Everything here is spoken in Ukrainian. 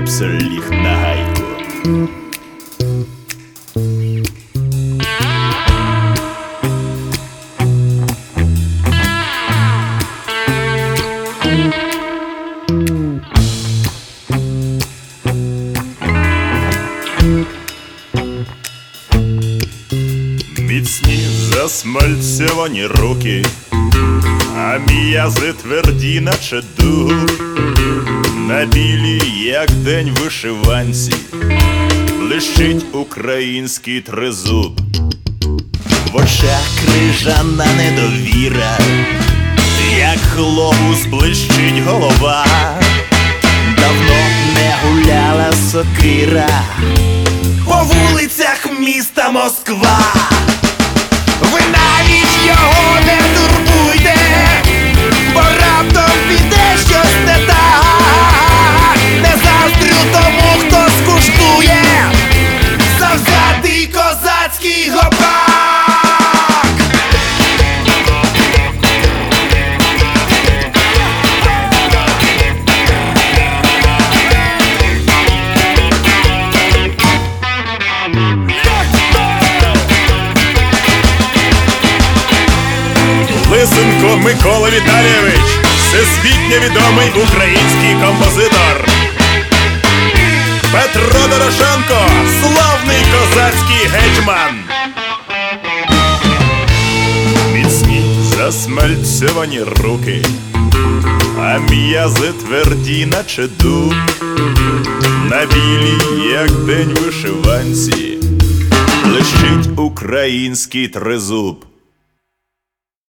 штипсель ліг на гайку. Міцні засмальцьовані руки, а м'язи тверді, наче дуб. На білій, як день вишиванці, блищить український тризуб. В очах крижана недовіра, як глобус блищить голова. Давно не гуляла сокира по вулицях міста Москва. Ви навіть його не турбуйте, бо раптом піде щось не так. Не заздрю тому, хто скуштує завзятий козацький гопак. Лисенко Микола Віталійович, всесвітньо відомий український композитор. Петро Дорошенко, славний козацький гетьман. Міцні засмальцьовані руки, а м'язи тверді, наче дуб. На білій, як день вишиванці, блищить український тризуб.